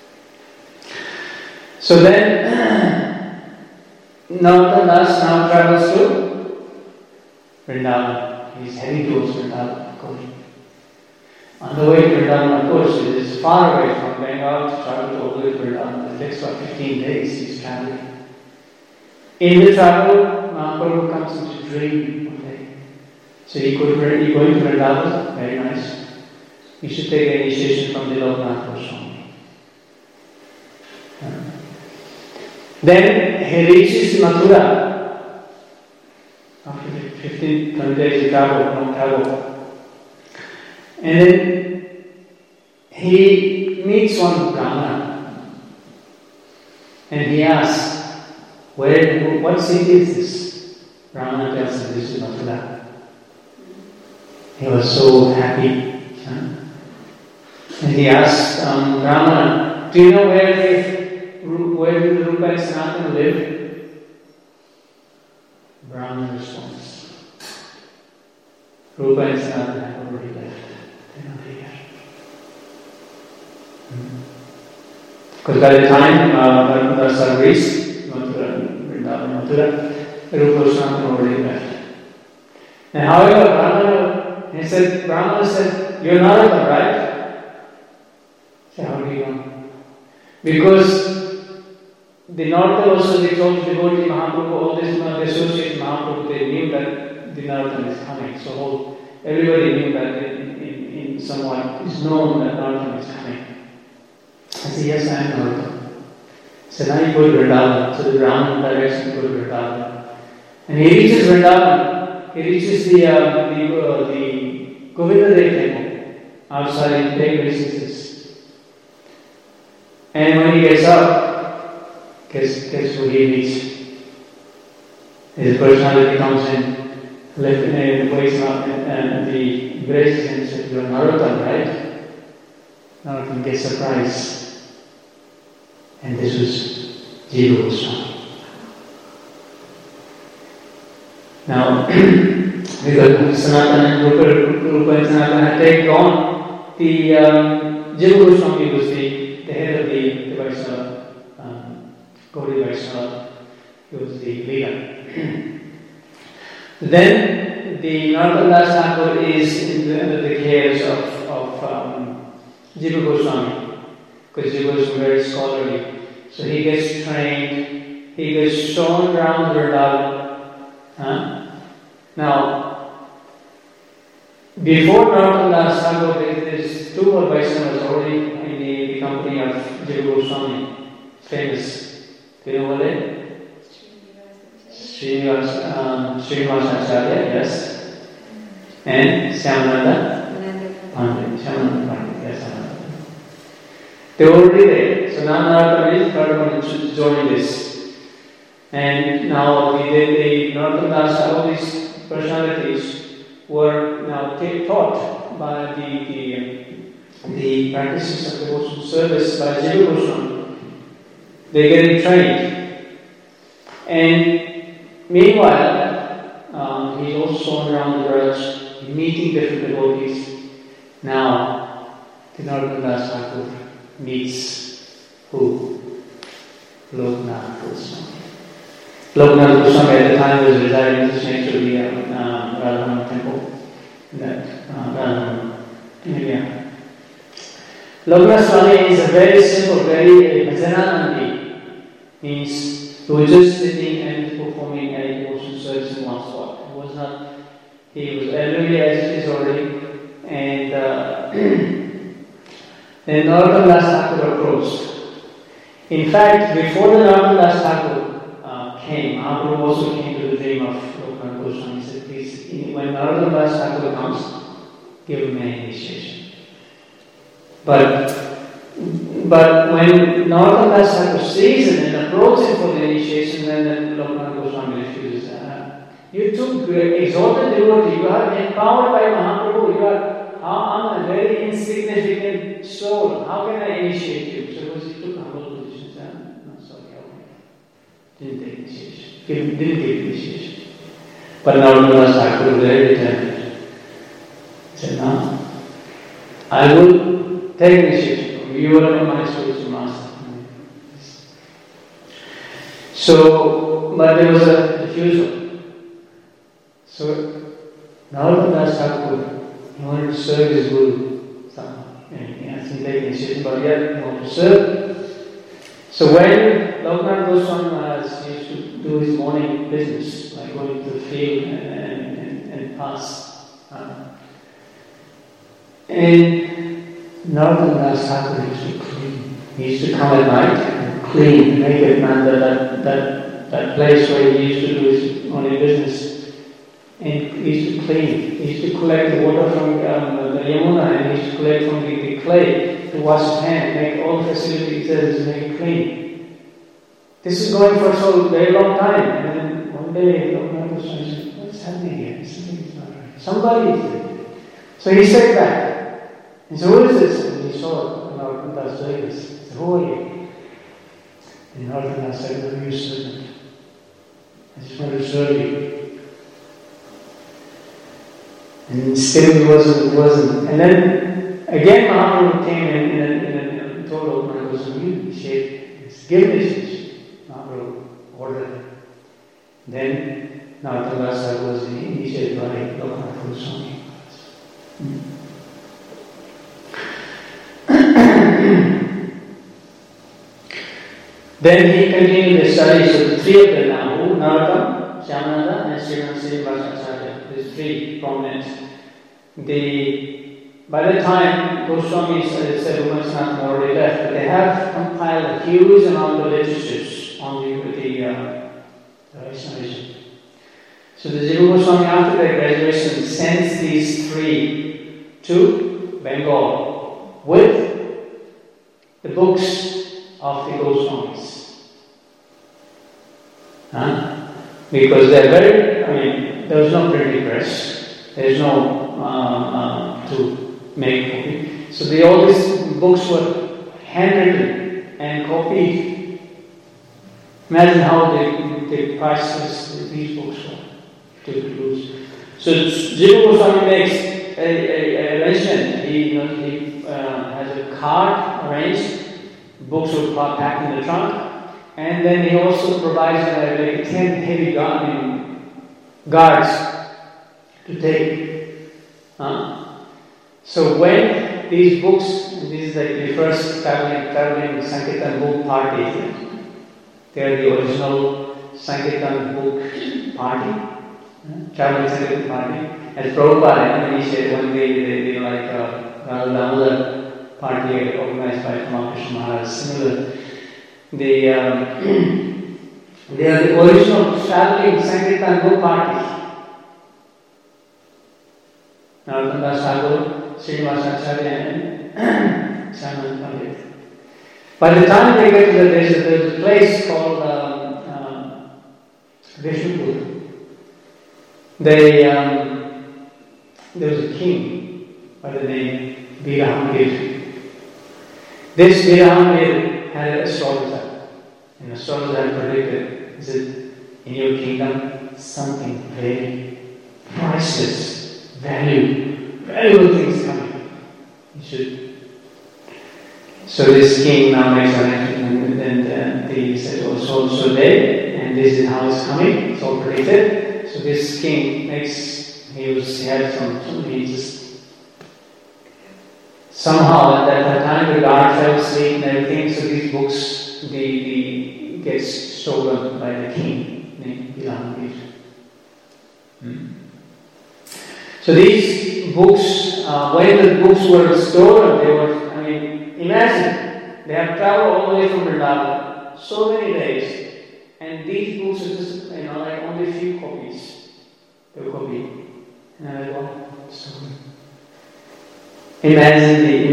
So then, Narottam Das now travels to Vrindavan. He's heading towards Vrindavan. On the way to Vrindavan, of course, it is far away from Bengal to travel to all the way to Vrindavan. It takes about 15 days he's traveling. In the travel, Mahaprabhu comes into dream one day. So you going to Vrindavan? Very nice. You should take an initiation from the Loknath Goswami. Then he reaches Mathura after 15, 20 days of travel. And then he meets one Brahmana and he asks, what city is this? Brahmana tells him, this is Mathura. He was so happy. And he asks Brahmana, do you know where do Rupa and Sanatana live? Brahmana responds, Rupa and Sanatana have already left. They're not here. Because by the time Dasa reached Vrindavan, Mathura, Rupa and Sanatana already left. And however, Brahmana said, you're Narottam, right? So how do you know? Because the Narottam also, they told the devotee Mahaprabhu, all this, the associate Mahaprabhu, they knew that the Narottam is coming. So everybody knew that in somewhat is known that Narottam is coming. I said, yes, I am Narottam. So now you go to Vrindavan, so the Brahman direction go to Vrindavan. And he reaches Vrindavan, he reaches the Govindadev temple outside the residences. And when he gets up, guess who he meets? His personality comes in, wakes him up and the embraces him and says, you're Narottam, right? Narottam gets surprised. And this was Jiva Goswami. Now, because Sanatana and Rupa and Sanatana had taken on, the Jiva Goswami was the head of the Vaishnava, Gaudiya Vaishnava. He was the leader. Then the Narottam Das Thakur is under the cares of Jiva Goswami, because Jiva was very scholarly. So he gets trained, he gets shown around Vrindavan. Now, before Narottam Das Thakur, there's two more Vaishnavas already become company of Jiva Goswami, famous. Do you know what it? Srinivasa Acharya, yes. And Shyamananda Pandit. Yes. They were already there. So now Narottam is third one to join this. And now Narottam Das, all these personalities were now taught by the practices of devotional service by Jiva Goswami. They're getting trained. And meanwhile, he's also around the world, meeting different devotees. Now, the Narottam Das Thakur meets who? Loknath Goswami. Loknath Goswami at the time was residing just next to the Radharani temple in Radharani, India. Loknath Swami is a very simple, very bhajananandi, means he was just sitting and performing a devotional service in one spot. He was elderly as it is already, and then Narottam Das Thakur approached. In fact, before the Narottam Das Thakur came, Mahaprabhu also came to the dream of Loknath Goswami. He said, please, when Narottam Das Thakur comes, give him an initiation. But when Narottam Das Thakur sees him and approaches him for the initiation, then Loknath Goswami refuses. You took exalted devotee, you are empowered by Mahaprabhu, you are, I'm a very insignificant soul, how can I initiate you? So he took a humble position. No, sorry, didn't take initiation. Didn't give initiation. But Narottam Das Thakur was very determined. He said, no, I will take initiation from you. You are my spiritual master. So, but there was a refusal. So, Narottam Das Thakur, he wanted to serve his Guru somehow. He hasn't taken initiation, but yet he wanted to serve. So when Loknath Goswami used to do his morning business, like going to the field and pass, and Narottam Das Thakur used to clean. He used to come at night and clean, make it that place where he used to do his morning business. And he used to clean. He used to collect the water from the Yamuna, and he used to collect from the clay to wash his hand, make all the facilities there to make it clean. This is going for so very long time. And then one day, Loknath Goswami said, what's happening here? Something's not right. Somebody is there. So he stepped back. He said, who is this? And he saw Narottam Das doing this. He said, who are you? And Narottam Das said, I'm your servant. I just want to serve you. And still he wasn't. And then again Mahaprabhu came and told Loknath Goswami, you initiate, give initiation. Mahaprabhu ordered him. Then Narottam Das Thakur was initiated by Loknath Goswami. Then he continued the study. So the three of them now, Narottam, Shyamananda and Srinivasa Acharya. These three prominent. By the time Goswami said Umasnath already left, but they have compiled a huge amount of literatures on the Vaishnavism. So the Jiva Goswami, after their graduation, sends these three to Bengal with the books of the Goswamis. Because they're there was no printing press, there's no to make copy. So all these books were handwritten and copied. Imagine how the priceless these books were to produce. So Jiva Goswami makes a arrangement. He has a cart arranged, books were packed in the trunk, and then he also provides 10 heavy guards to take. So when these books, this is the first traveling Sankirtan book party, they are the original Sankirtan book party, traveling Sankirtan party. As Prabhupada initiated when they like Damodar party organized by Ramakrishna Maharaj. Similar, they are the original traveling Sankirtan group party. Narottam Das Thakur, Srinivasa Acharya, and Chanan Pandit. By the time they get to there's a place called Vishnupur. There was a king by the name Virahamgir. This Virahamgir had an astrologer, and the astrologer had predicted, he said, in your kingdom, something very priceless, valuable things coming. You should. So this king now makes an action, and he said, oh, so day, and this is how it's coming, it's all predicted. So this king somehow at that time the guard fell asleep and everything, so these books, gets stolen by the king, named Virahamgir. So these books, when the books were stolen, imagine, they have traveled all the way from Vrindavan, so many days, and these books are just, like only a few copies. They were copied. And I like, wow, stolen. Imagine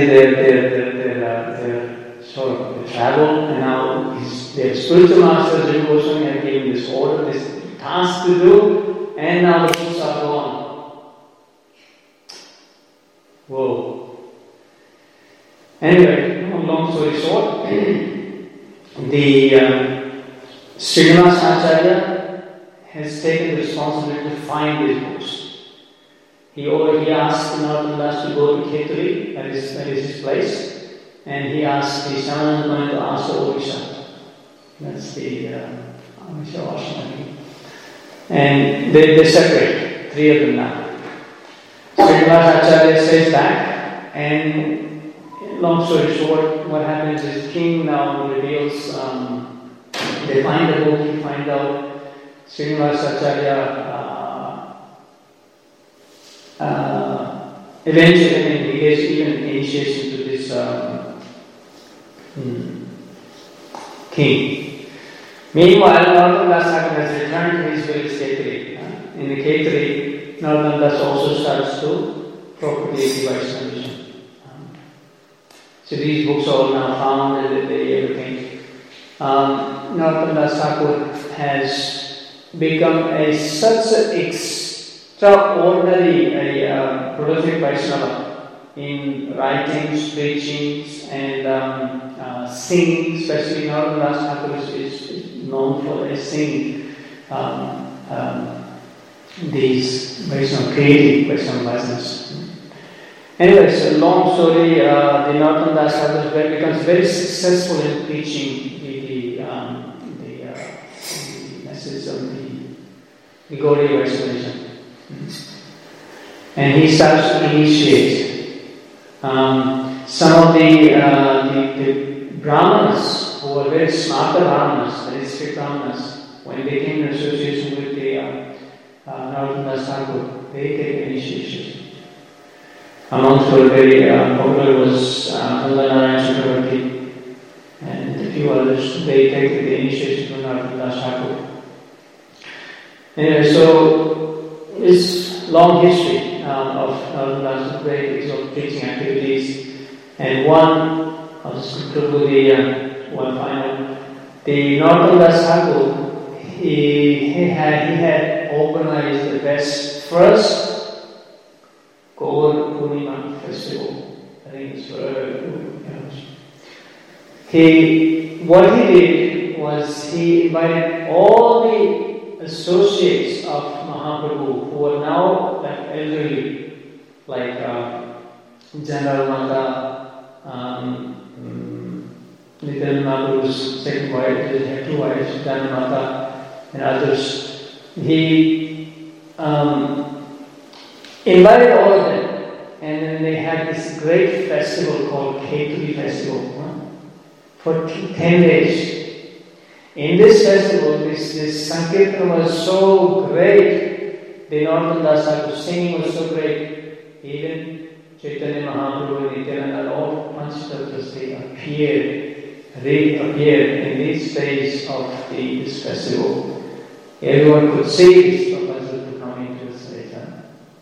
their sort of travel, and now their spiritual masters, Jiva Goswami, have given this order, this task to do, and now the books are gone. Whoa. Anyway, long story short, the Srinivasa Acharya has taken the responsibility to find these books. He asked Narottam Das to go to Kheturi, that is his place, and he asked the Shanananda to ask the Odisha. That's the Amisha Vashamani. And they separate, three of them now. Srinivasa Acharya stays back, and long story short, what happens is king now reveals, they find the book, he finds out Srinivasa Acharya eventually he gets even initiation to this king. Meanwhile, Narottam Das Thakur has returned to his village Kheturi. In the Kheturi, Narottam Das also starts to propagate the Vaishnavism. So these books are all now found and everything. Narottam Das Thakur has become such an extraordinary, prolific Vaishnava in writings, preachings, and singing. Especially Narottam Das Thakur is known for singing these Vaishnava, creating Vaishnava bhajanas. Anyway, so long story. The Narottam Das Thakur becomes very successful in preaching the message of the Gaudiya Vaishnavism. And he starts to initiate some of the Brahmanas who were very smart Brahmanas, very strict Brahmanas, when they came in association with the Narottam Das Thakur, they take initiation. Amongst who were very popular was Narayan Chakravarti and a few others. They take the initiation from Narottam Das Thakur. Anyway, so this long history of Narottam Das great of preaching activities, and I'll just conclude with the one final. The Narottam Das Thakur, he had organized the best first Gaur Purnima festival. I think it's what he did was he invited all the associates of Mahaprabhu who are now like elderly, like General Mata, Nityananda Mahaprabhu's second wife, he had two wives, Jana Mata and others. He invited all of them, and then they had this great festival called Kheturi Festival for 10 days. In this festival, this Sankirtan was so great, the Narottam Das Thakur singing was so great, even Chaitanya Mahaprabhu and Nityananda and all Panchatattvas, they reappeared in this stage of this festival. Everyone could see this proposal to come into the Saritama.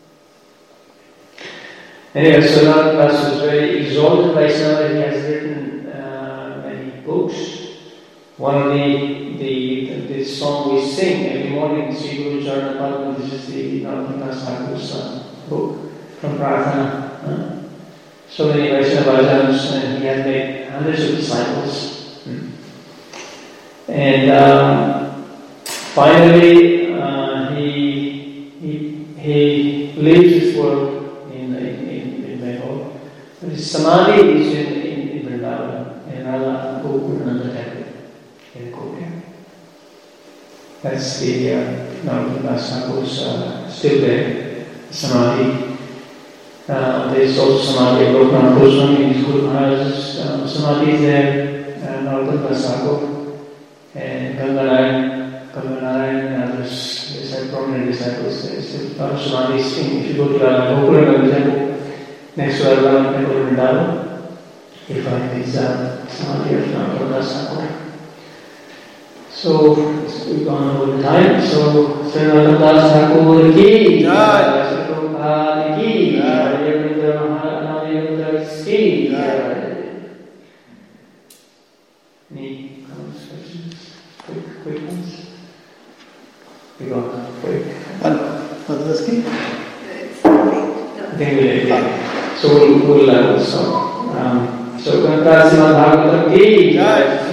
Anyway, so Naradas was very exalted Vaishnava. He has written many books. One of the song we sing every morning, Sri Guru Charana Padma, this is the Narottam Thakur's book from Prarthana. So many Vaishnava bhajans, and he had made hundreds of disciples. And finally, he leaves this world in Bengal. But his samadhi is in Vrindavan, in Radha Gokulananda temple in Korea. That's the Narottam Thakur's still there, samadhi. There's also samadhi of Loknath Goswami, his Guru Maharaj's samadhi is there, Narottam Thakur, and Ganganarayan and others. They have prominent disciples. There's a lot of samadhis. If you go to Gokulananda temple, next to Radha temple in Vrindavan, you find these samadhi of Narottam Thakur. So, we've gone over the time. So, Sri Narottam Thakur ki jai, Sri Prabhupada ki jai, Maharaj ki jai. Any comments, questions? Quick ones? We got quick. Madhavaski? I think we'll So we'll stop. So, Srimad Bhagavatam ki jai.